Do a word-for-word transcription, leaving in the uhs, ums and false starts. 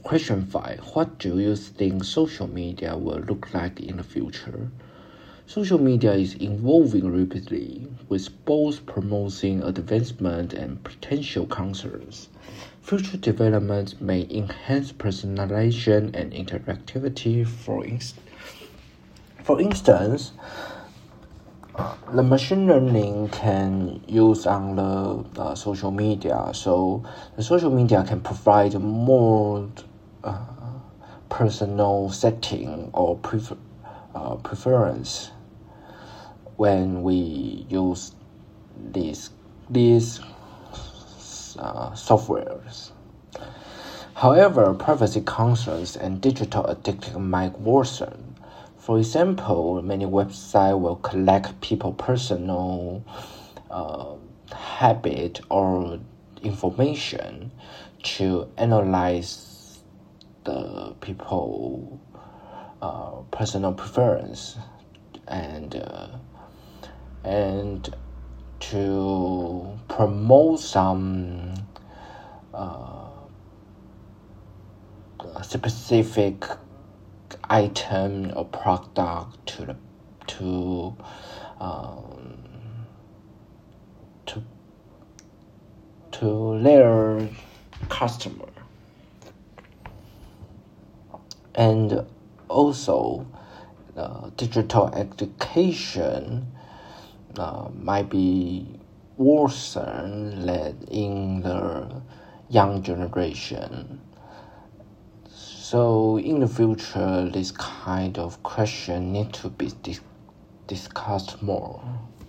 Question five. What do you think social media will look like in the future? Social media is evolving rapidly, with both promoting advancement and potential concerns. Future developments may enhance personalization and interactivity. For, inst- for instance, the machine learning can use on the uh, social media, so the social media can provide more uh, personal setting or prefer, uh, preference when we use these these uh, softwares. However, privacy concerns and digital addiction might worsen. For example, many websites will collect people's personal uh, habit or information to analyze the people uh, personal preference and uh, and to promote some uh, specific item or product to the to um, to to their customer. And also uh, digital education uh, might be worsened in the young generation. So in the future, this kind of question need to be dis- discussed more.